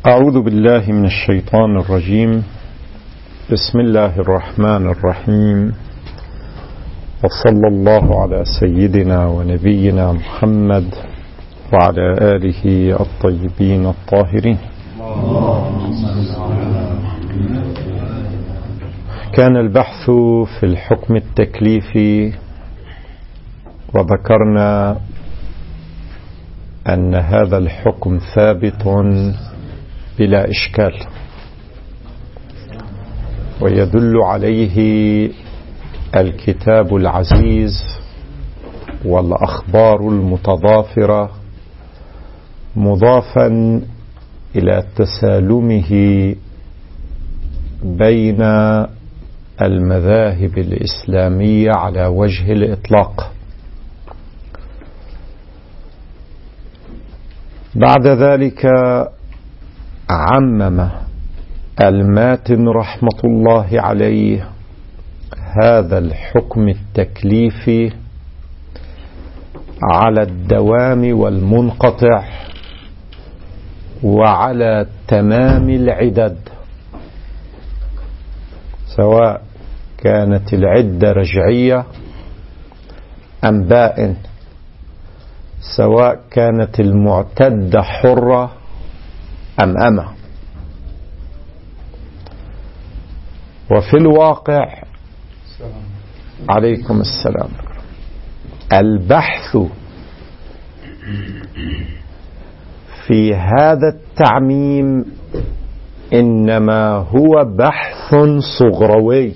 أعوذ بالله من الشيطان الرجيم. بسم الله الرحمن الرحيم، وصلى الله على سيدنا ونبينا محمد وعلى آله الطيبين الطاهرين. كان البحث في الحكم التكليفي، وذكرنا أن هذا الحكم ثابت بلا إشكال، ويدل عليه الكتاب العزيز والأخبار المتضافرة، مضافا إلى تسالمه بين المذاهب الإسلامية على وجه الإطلاق. بعد ذلك عمم الماتن رحمة الله عليه هذا الحكم التكليفي على الدوام والمنقطع وعلى تمام العدد، سواء كانت العدة رجعية أم بائن، سواء كانت المعتدة حرة أم أمة. وفي الواقع عليكم السلام، البحث في هذا التعميم إنما هو بحث صغروي،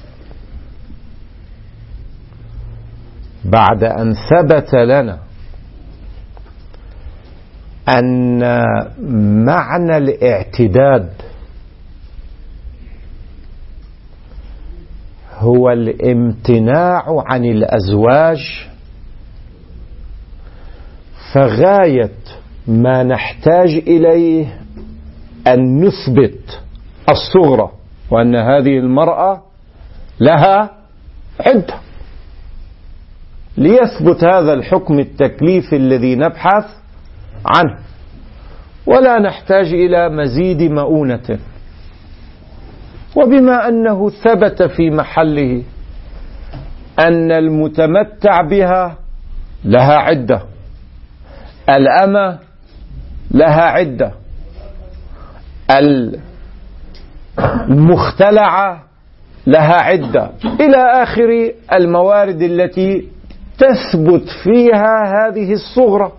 بعد أن ثبت لنا أن معنى الاعتداد هو الامتناع عن الأزواج، فغاية ما نحتاج إليه أن نثبت الصغرى، وأن هذه المرأة لها عدة، ليثبت هذا الحكم التكليفي الذي نبحث عنه، ولا نحتاج إلى مزيد مؤونة. وبما أنه ثبت في محله أن المتمتع بها لها عدة، الأمة لها عدة، المختلعة لها عدة، إلى آخر الموارد التي تثبت فيها هذه الصغرى.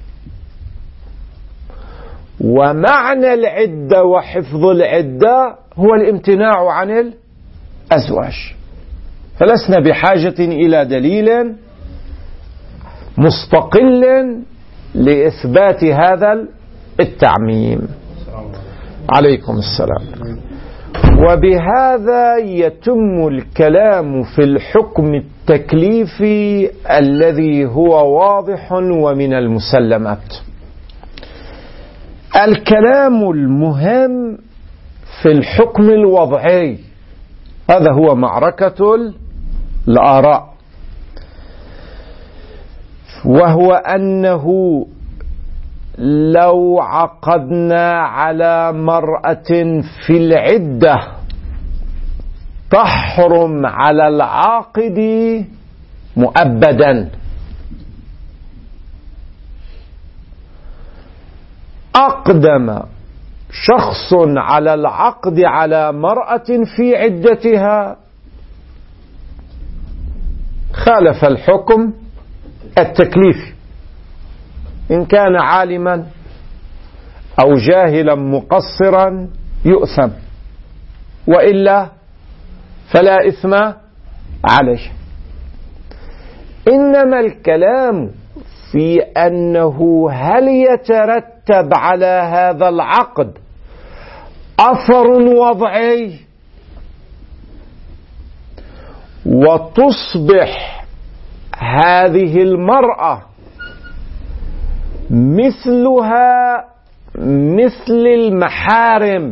ومعنى العدة وحفظ العدة هو الامتناع عن الأزواج، فلسنا بحاجة إلى دليل مستقل لإثبات هذا التعميم. عليكم السلام. وبهذا يتم الكلام في الحكم التكليفي الذي هو واضح ومن المسلمات. الكلام المهم في الحكم الوضعي، هذا هو معركة الآراء، وهو أنه لو عقدنا على مرأة في العدة تحرم على العاقد مؤبدا. أقدم شخص على العقد على مرأة في عدتها خالف الحكم التكليفي، إن كان عالما أو جاهلا مقصرا يؤثم، وإلا فلا إثم عليه. إنما الكلام في أنه هل يترتب على هذا العقد أثر وضعي، وتصبح هذه المرأة مثلها مثل المحارم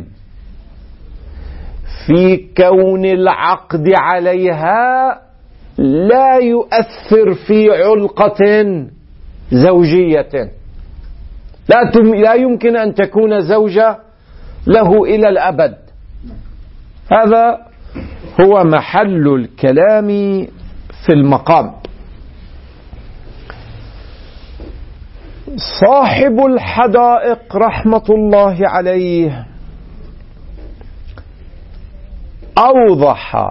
في كون العقد عليها لا يؤثر في علقة زوجية، لا يمكن أن تكون زوجة له إلى الأبد. هذا هو محل الكلام في المقام. صاحب الحدائق رحمة الله عليه أوضح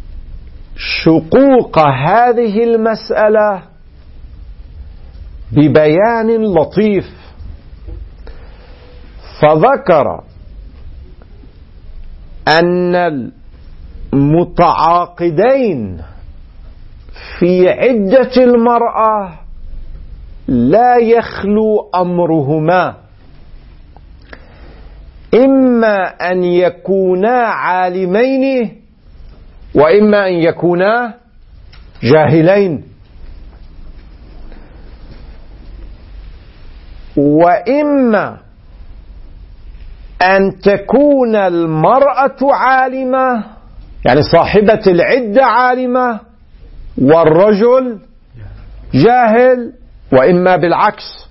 شقوق هذه المسألة ببيان لطيف، فذكر أن المتعاقدين في عدة المرأة لا يخلو أمرهما إما أن يكونا عالمين وإما أن يكونا جاهلين، وإما أن تكون المرأة عالمة يعني صاحبة العدة عالمة والرجل جاهل، وإما بالعكس.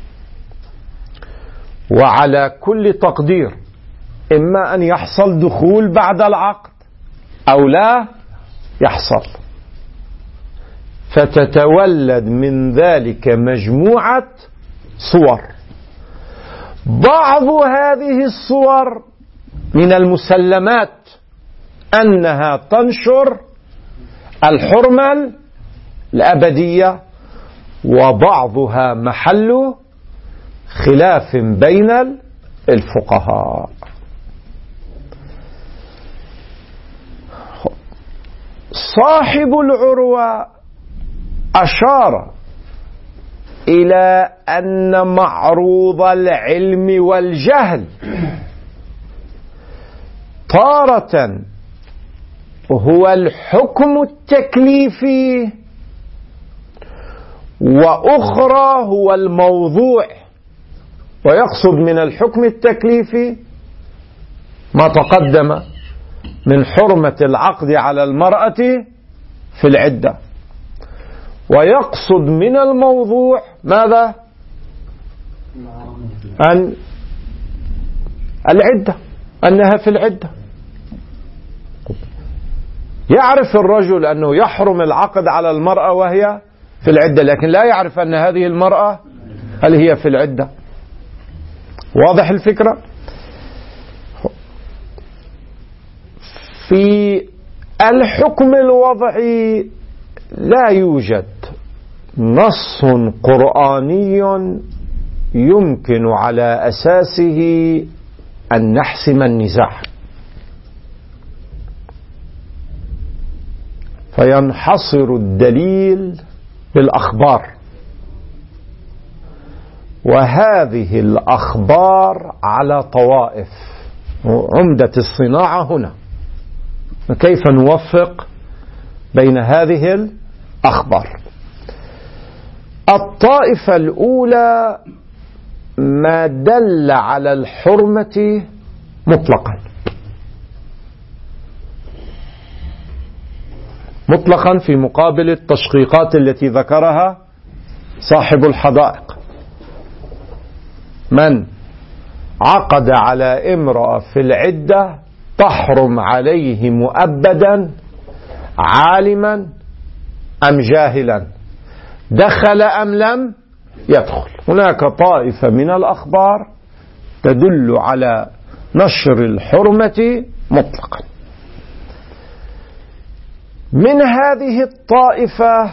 وعلى كل تقدير إما أن يحصل دخول بعد العقد أو لا يحصل، فتتولد من ذلك مجموعة صور. بعض هذه الصور من المسلمات أنها تنشر الحرمة الأبدية، وبعضها محل خلاف بين الفقهاء. صاحب العروة أشار إلى أن معروض العلم والجهل تارة هو الحكم التكليفي، وأخرى هو الموضوع. ويقصد من الحكم التكليفي ما تقدم من حرمة العقد على المرأة في العدة، ويقصد من الموضوع ماذا؟ أن العدة، أنها في العدة. يعرف الرجل أنه يحرم العقد على المرأة وهي في العدة، لكن لا يعرف أن هذه المرأة هل هي في العدة. واضح الفكرة؟ في الحكم الوضعي لا يوجد نص قرآني يمكن على أساسه أن نحسم النزاع، فينحصر الدليل بالأخبار، وهذه الأخبار على طوائف. عمدة الصناعة هنا كيف نوفق بين هذه الأخبار. الطائفة الأولى ما دل على الحرمة مطلقا في مقابل التشقيقات التي ذكرها صاحب الحدائق. من عقد على امرأة في العدة تحرم عليه مؤبدا عالما أم جاهلا، دخل أم لم يدخل. هناك طائفة من الأخبار تدل على نشر الحرمة مطلقا. من هذه الطائفة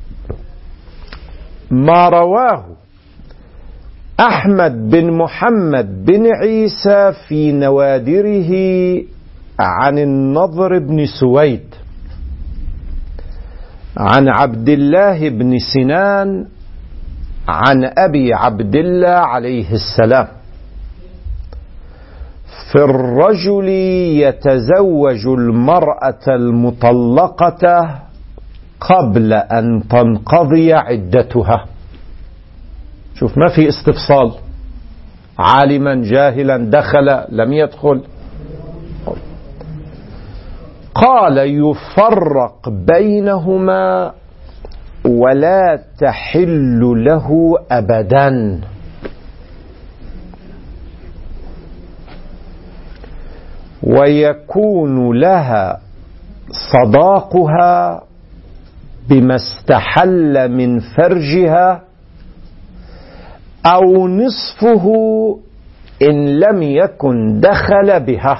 ما رواه أحمد بن محمد بن عيسى في نوادره عن النضر بن سويد عن عبد الله بن سنان عن أبي عبد الله عليه السلام في الرجل يتزوج المرأة المطلقة قبل أن تنقضي عدتها. شوف، ما في استفصال، عالما جاهلا دخل لم يدخل. قال يفرق بينهما ولا تحل له أبدا. ويكون لها صداقها بما استحل من فرجها أو نصفه إن لم يكن دخل بها.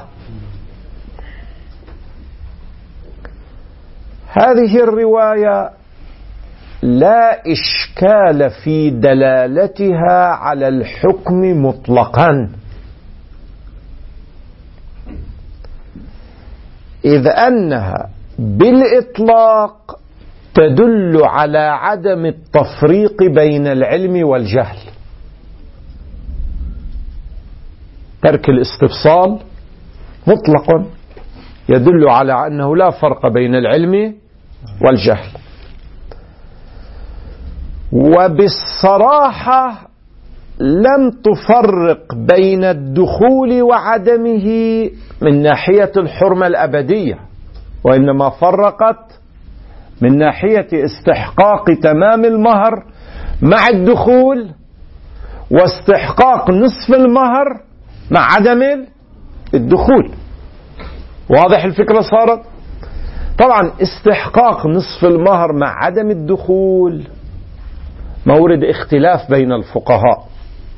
هذه الرواية لا إشكال في دلالتها على الحكم مطلقا، إذ أنها بالإطلاق تدل على عدم التفريق بين العلم والجهل، ترك الاستفصال مطلق يدل على أنه لا فرق بين العلم والجهل. وبالصراحة لم تفرق بين الدخول وعدمه من ناحية الحرمة الأبدية، وإنما فرقت من ناحية استحقاق تمام المهر مع الدخول، واستحقاق نصف المهر مع عدم الدخول. واضح الفكرة صارت؟ طبعا استحقاق نصف المهر مع عدم الدخول مورد اختلاف بين الفقهاء،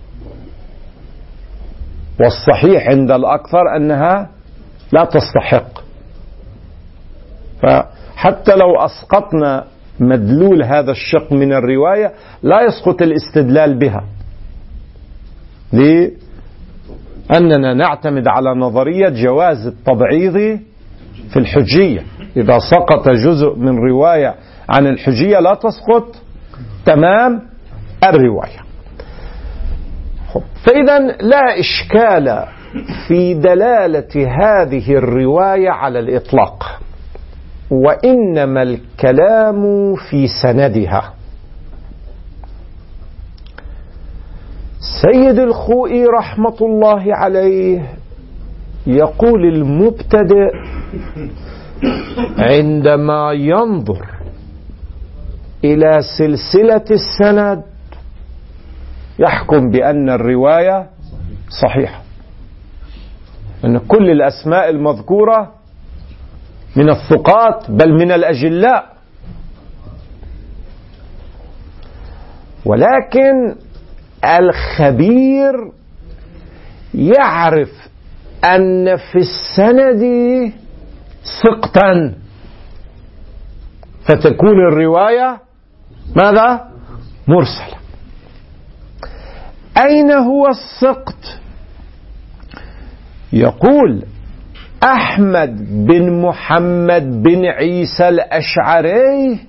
والصحيح عند الأكثر أنها لا تستحق. فحتى لو أسقطنا مدلول هذا الشق من الرواية لا يسقط الاستدلال بها، لأننا نعتمد على نظرية جواز التبعيض في الحجية. إذا سقط جزء من رواية عن الحجية لا تسقط تمام الرواية. فإذا لا إشكال في دلالة هذه الرواية على الإطلاق، وإنما الكلام في سندها. سيد الخوئي رحمة الله عليه يقول المبتدئ عندما ينظر إلى سلسلة السند يحكم بأن الرواية صحيحة، أن كل الأسماء المذكورة من الثقات بل من الأجلاء. ولكن الخبير يعرف أن في السند سقطا، فتكون الرواية ماذا؟ مرسلة. أين هو السقط؟ يقول أحمد بن محمد بن عيسى الأشعري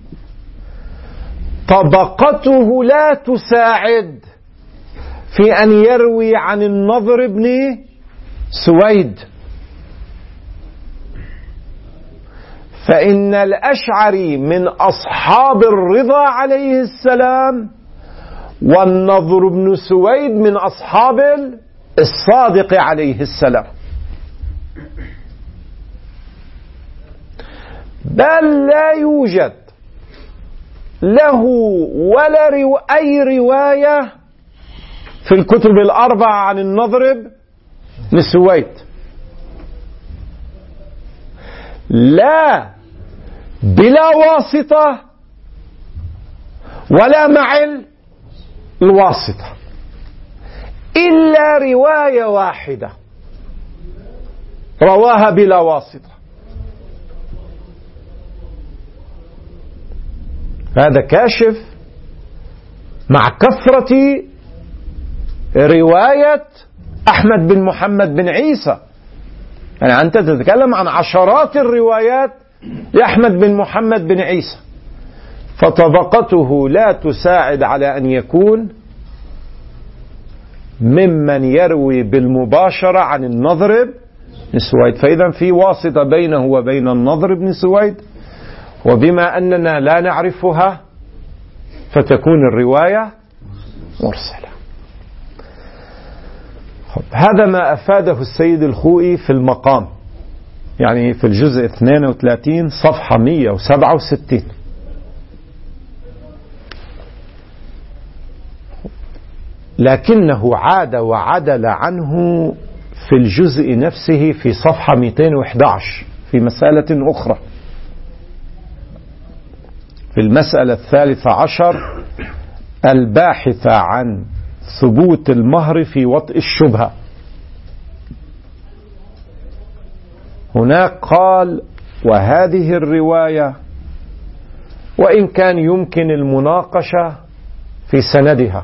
طبقته لا تساعد في أن يروي عن النضر بن سويد، فإن الأشعري من أصحاب الرضا عليه السلام، والنضر بن سويد من أصحاب الصادق عليه السلام. بل لا يوجد له ولا أي رواية في الكتب الأربعة عن النضر بن سويد، لا بلا واسطة ولا مع الواسطة، إلا رواية واحدة رواها بلا واسطة. هذا كاشف مع كثرة رواية أحمد بن محمد بن عيسى، يعني أنت تتكلم عن عشرات الروايات لأحمد بن محمد بن عيسى، فطبقته لا تساعد على أن يكون ممن يروي بالمباشرة عن النضر بن سويد. فإذا في واسطة بينه وبين النضر بن سويد، وبما أننا لا نعرفها فتكون الرواية مرسلة. هذا ما أفاده السيد الخوئي في المقام، يعني في الجزء 32 صفحة 167. لكنه عاد وعدل عنه في الجزء نفسه في صفحة 211 في مسألة أخرى، في المسألة 13 الباحثة عن ثبوت المهر في وطء الشبهة. هناك قال: وهذه الرواية وإن كان يمكن المناقشة في سندها،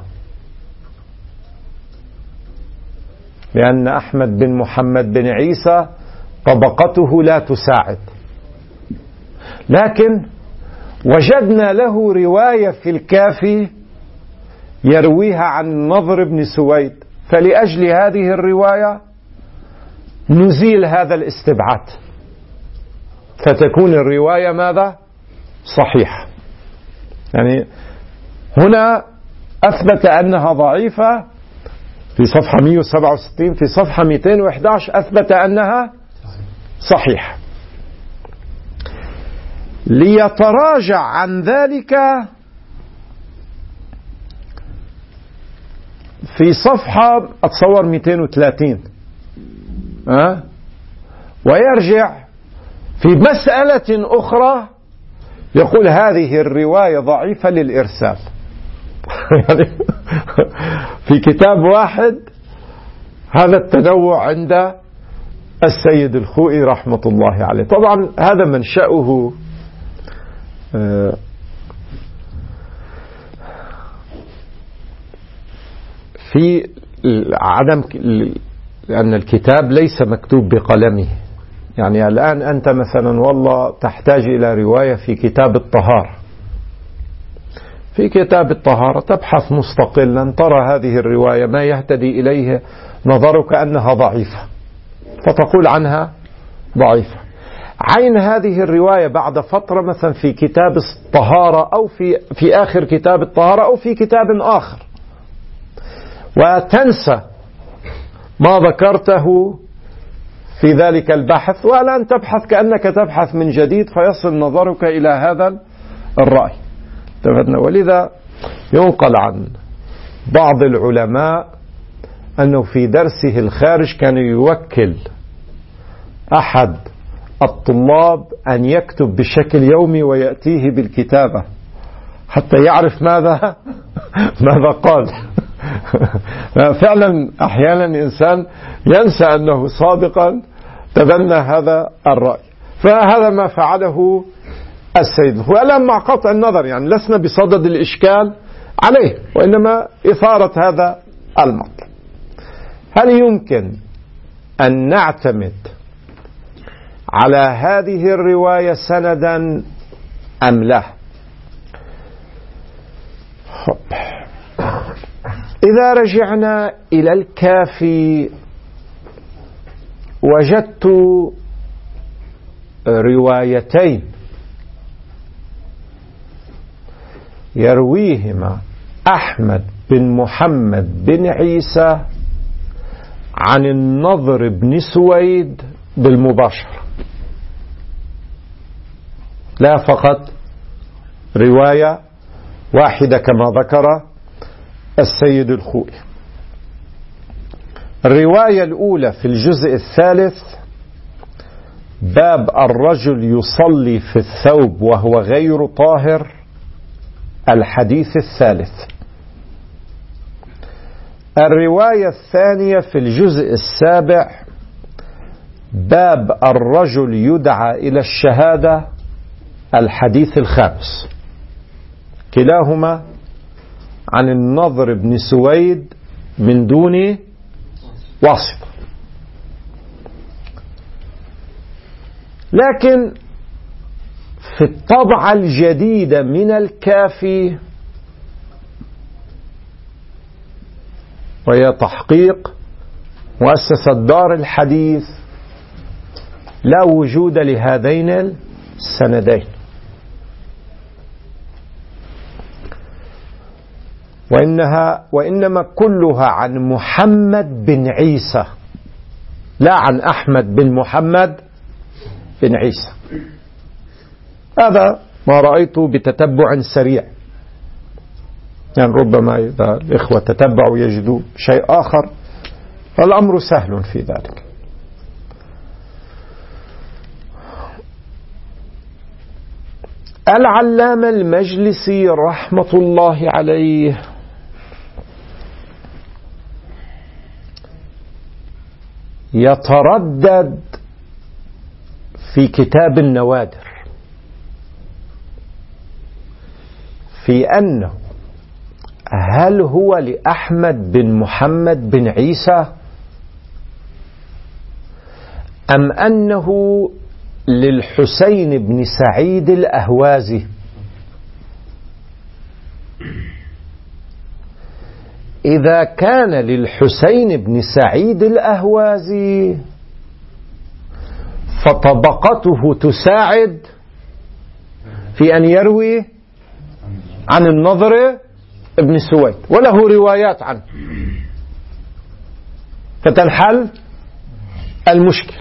لأن أحمد بن محمد بن عيسى طبقته لا تساعد، لكن وجدنا له رواية في الكافي يرويها عن النضر بن سويد، فلأجل هذه الرواية نزيل هذا الاستبعاد، فتكون الرواية ماذا؟ صحيحة. يعني هنا أثبت أنها ضعيفة في صفحة 167، في صفحة 211 أثبت أنها صحيحة. ليتراجع عن ذلك في صفحة أتصور 230 ويرجع في مسألة أخرى يقول هذه الرواية ضعيفة للإرسال. يعني في كتاب واحد هذا التنوع عند السيد الخوئي رحمة الله عليه. طبعا هذا منشأه في عدم، لأن الكتاب ليس مكتوب بقلمه. يعني الآن أنت مثلا والله تحتاج إلى رواية في كتاب الطهارة، في كتاب الطهارة تبحث مستقلا، ترى هذه الرواية ما يهتدي إليه نظرك أنها ضعيفة فتقول عنها ضعيفة. عين هذه الرواية بعد فترة مثلا في كتاب الطهارة أو في آخر كتاب الطهارة أو في كتاب آخر، وتنسى ما ذكرته في ذلك البحث، والآن تبحث كأنك تبحث من جديد فيصل نظرك إلى هذا الرأي. ولذا ينقل عن بعض العلماء أنه في درسه الخارج كان يوكل أحد الطلاب أن يكتب بشكل يومي ويأتيه بالكتابة حتى يعرف ماذا قال. فعلا أحيانا الإنسان ينسى أنه سابقا تبنى هذا الرأي. فهذا ما فعله السيد، والآن مع قطع النظر يعني لسنا بصدد الإشكال عليه، وإنما إثارة هذا المطلب. هل يمكن أن نعتمد على هذه الرواية سندا أم لا؟ إذا رجعنا إلى الكافي وجدت روايتين يرويهما أحمد بن محمد بن عيسى عن النضر بن سويد بالمباشرة، لا فقط رواية واحدة كما ذكر السيد الخوئي. الرواية الأولى في الجزء الثالث باب الرجل يصلي في الثوب وهو غير طاهر، الحديث الثالث. الرواية الثانية في الجزء السابع باب الرجل يدعى إلى الشهادة، الحديث الخامس. كلاهما عن النضر بن سويد من دون واسطة. لكن في الطبعة الجديدة من الكافي، وهي تحقيق مؤسسة دار الحديث، لا وجود لهذين السندين، وإنما كلها عن محمد بن عيسى لا عن أحمد بن محمد بن عيسى. هذا ما رأيته بتتبع سريع، يعني ربما إذا الإخوة تتبعوا يجدوا شيء آخر، الأمر سهل في ذلك. العلامة المجلسي رحمة الله عليه يتردد في كتاب النوادر في أنه هل هو لأحمد بن محمد بن عيسى أم أنه للحسين بن سعيد الأهوازي. إذا كان للحسين بن سعيد الأهوازي فطبقته تساعد في أن يروي عن النضر ابن سويد وله روايات عنه، فتنحل المشكل.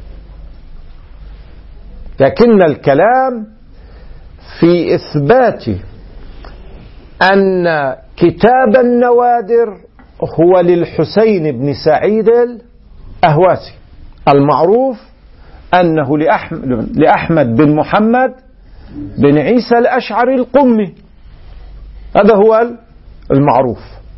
لكن الكلام في إثبات أن كتاب النوادر هو للحسين بن سعيد الأهوازي، المعروف أنه لأحمد بن محمد بن عيسى الأشعري القمي، هذا هو المعروف.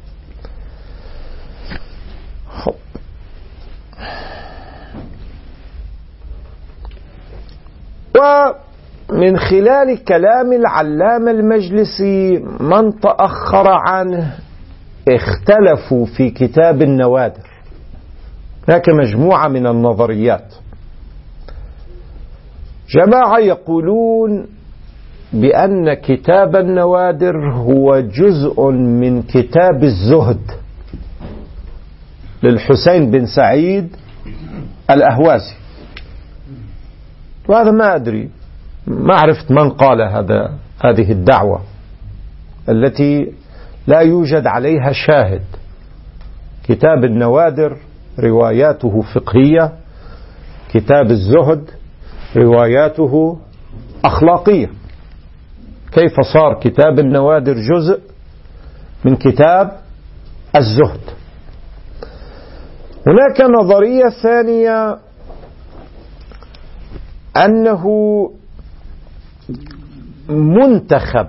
ومن خلال كلام العلامة المجلسي من تأخر عنه اختلفوا في كتاب النوادر. هناك مجموعة من النظريات، جماعة يقولون بأن كتاب النوادر هو جزء من كتاب الزهد للحسين بن سعيد الأهوازي، وهذا ما أدري، ما عرفت من قال هذه الدعوة التي لا يوجد عليها شاهد. كتاب النوادر رواياته فقهية، كتاب الزهد رواياته أخلاقية، كيف صار كتاب النوادر جزء من كتاب الزهد؟ هناك نظرية ثانية أنه منتخب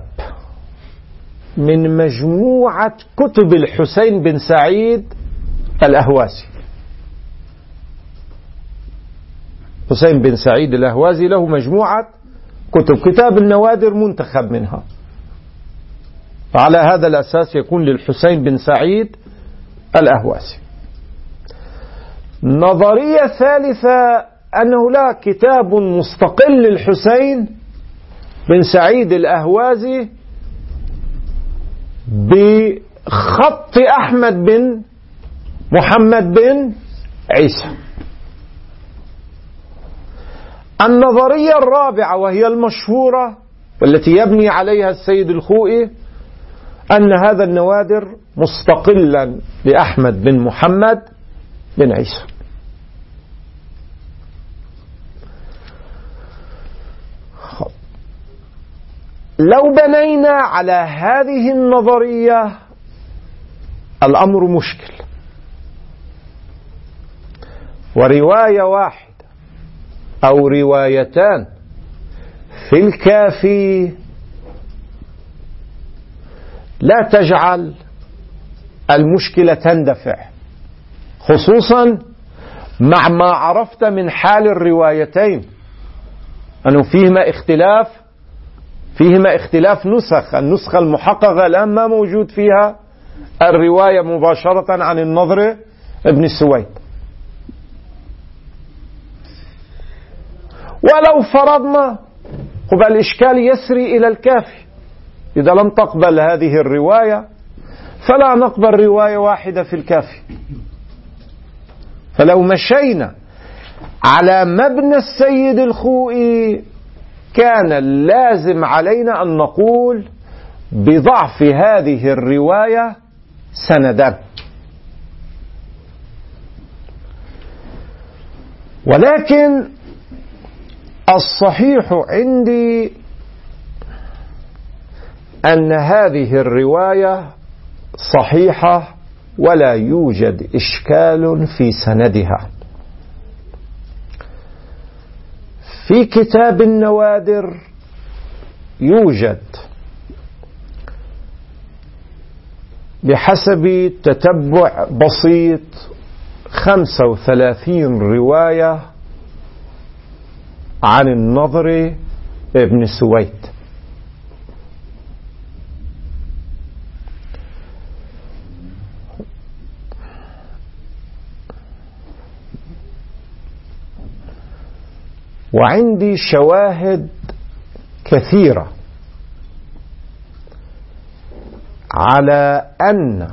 من مجموعة كتب الحسين بن سعيد الأهوازي. حسين بن سعيد الأهوازي له مجموعة كتب، كتاب النوادر منتخب منها، فعلى هذا الأساس يكون للحسين بن سعيد الأهوازي. نظرية ثالثة أنه لا، كتاب مستقل للحسين بن سعيد الأهوازي بخط أحمد بن محمد بن عيسى. النظرية الرابعة وهي المشهورة والتي يبني عليها السيد الخوئي أن هذا النوادر مستقلا لأحمد بن محمد بن عيسى. لو بنينا على هذه النظرية الأمر مشكل، ورواية واحدة أو روايتان في الكافي لا تجعل المشكلة تندفع، خصوصا مع ما عرفت من حال الروايتين أنه فيهما اختلاف نسخ. النسخة المحققة الآن ما موجود فيها الرواية مباشرة عن النضر ابن سويد. ولو فرضنا الإشكال يسري إلى الكافي، إذا لم تقبل هذه الرواية فلا نقبل رواية واحدة في الكافي. فلو مشينا على مبنى السيد الخوئي كان لازم علينا أن نقول بضعف هذه الرواية سندا. ولكن الصحيح عندي أن هذه الرواية صحيحة ولا يوجد إشكال في سندها. في كتاب النوادر يوجد بحسب تتبع بسيط 35 رواية عن النضر ابن سويد. وعندي شواهد كثيرة على أن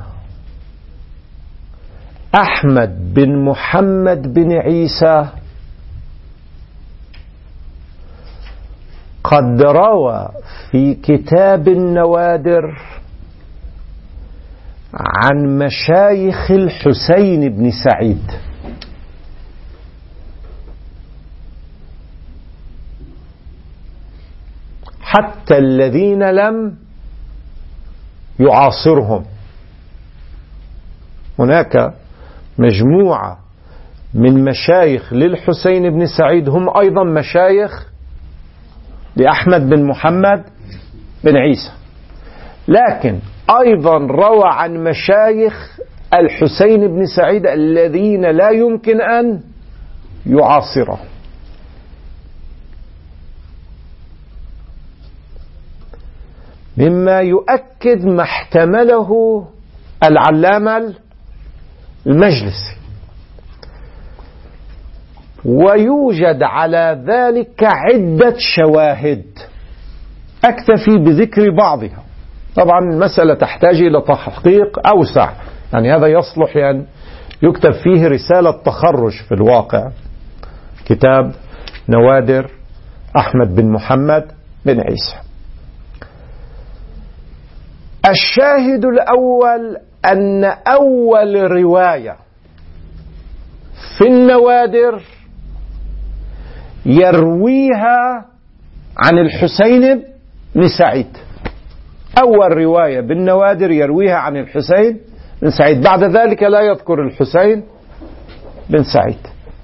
أحمد بن محمد بن عيسى قد روى في كتاب النوادر عن مشايخ الحسين بن سعيد، حتى الذين لم يعاصرهم. هناك مجموعة من مشايخ للحسين بن سعيد هم أيضا مشايخ لأحمد بن محمد بن عيسى، لكن أيضا روى عن مشايخ الحسين بن سعيد الذين لا يمكن أن يعاصرهم. مما يؤكد ما احتمله العلامة المجلسي، ويوجد على ذلك عدة شواهد أكتفي بذكر بعضها. طبعا المسألة تحتاج إلى تحقيق أوسع، يعني هذا يصلح أن يكتب فيه رسالة تخرج في الواقع، كتاب نوادر أحمد بن محمد بن عيسى. الشاهد الأول أن أول رواية في النوادر يرويها عن الحسين بن سعيد. أول رواية بالنوادر يرويها عن الحسين بن سعيد، بعد ذلك لا يذكر الحسين بن سعيد.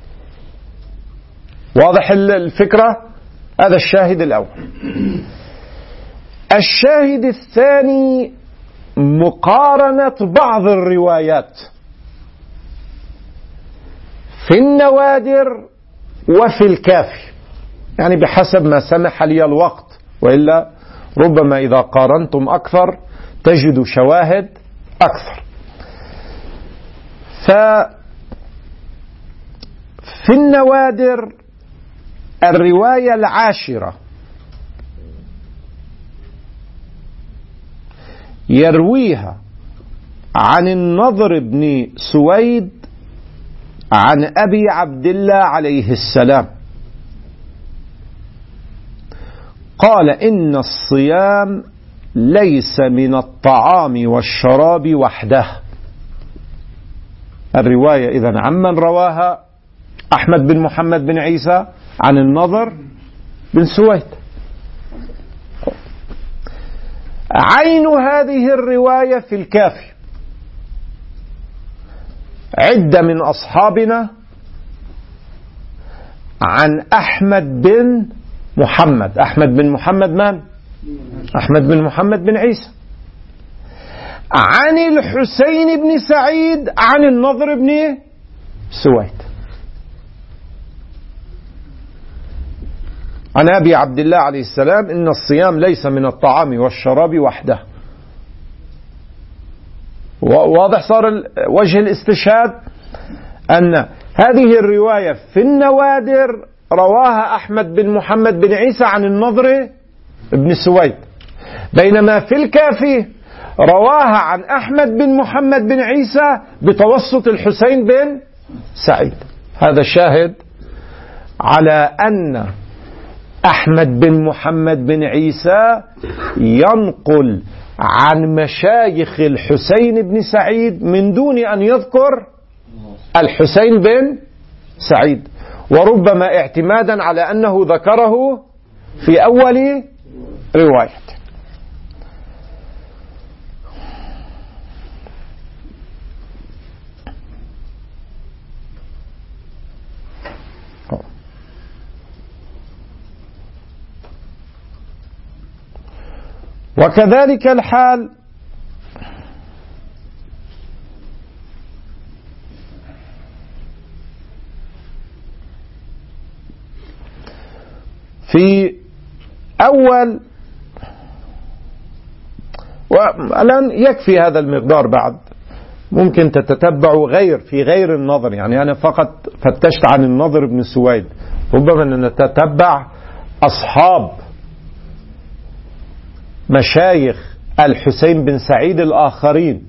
واضح الفكرة؟ هذا الشاهد الأول. الشاهد الثاني مقارنة بعض الروايات في النوادر وفي الكافي، يعني بحسب ما سمح لي الوقت، وإلا ربما إذا قارنتم أكثر تجدوا شواهد أكثر. ففي النوادر الرواية العاشرة يرويها عن النضر بن سويد عن أبي عبد الله عليه السلام قال: إن الصيام ليس من الطعام والشراب وحده. الرواية إذن عمن رواها؟ أحمد بن محمد بن عيسى عن النضر بن سويد. عين هذه الرواية في الكافي عدة من أصحابنا عن أحمد بن محمد. أحمد بن محمد من؟ أحمد بن محمد بن عيسى. عن الحسين بن سعيد عن النضر بن سويد عن أبي عبد الله عليه السلام: إن الصيام ليس من الطعام والشراب وحده. واضح صار وجه الاستشهاد أن هذه الرواية في النوادر رواها أحمد بن محمد بن عيسى عن النضر بن سويد، بينما في الكافي رواها عن أحمد بن محمد بن عيسى بتوسط الحسين بن سعيد. هذا شاهد على أن أحمد بن محمد بن عيسى ينقل عن مشايخ الحسين بن سعيد من دون أن يذكر الحسين بن سعيد، وربما اعتمادا على أنه ذكره في أول رواية. وكذلك الحال في أول، والآن يكفي هذا المقدار، بعد ممكن تتتبع في غير النضر. يعني أنا فقط فتشت عن النضر بن سويد، ربما نتتبع أصحاب مشايخ الحسين بن سعيد الآخرين،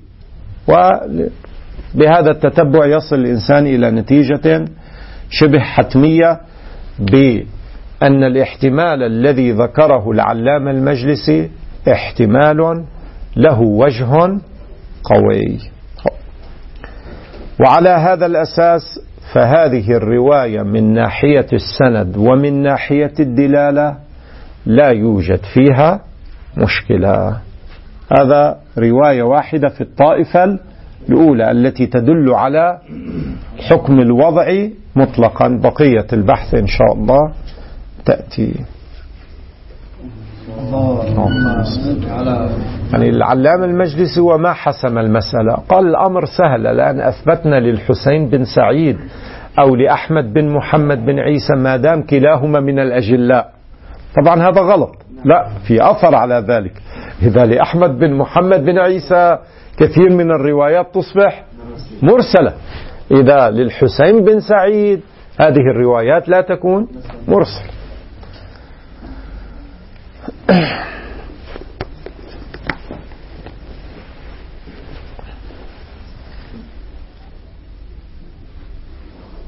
وبهذا التتبع يصل الإنسان إلى نتيجة شبه حتمية بأن الاحتمال الذي ذكره العلامة المجلسي احتمال له وجه قوي. وعلى هذا الأساس فهذه الرواية من ناحية السند ومن ناحية الدلالة لا يوجد فيها مشكلة. هذا رواية واحدة في الطائفة الأولى التي تدل على حكم الوضع مطلقا. بقية البحث إن شاء الله تأتي. يعني العلامة المجلسي وما حسم المسألة، قال الأمر سهل، الآن أثبتنا للحسين بن سعيد أو لأحمد بن محمد بن عيسى ما دام كلاهما من الأجلاء. طبعا هذا غلط، لا، في أثر على ذلك. إذا لأحمد بن محمد بن عيسى كثير من الروايات تصبح مرسلة، إذا للحسين بن سعيد هذه الروايات لا تكون مرسلة.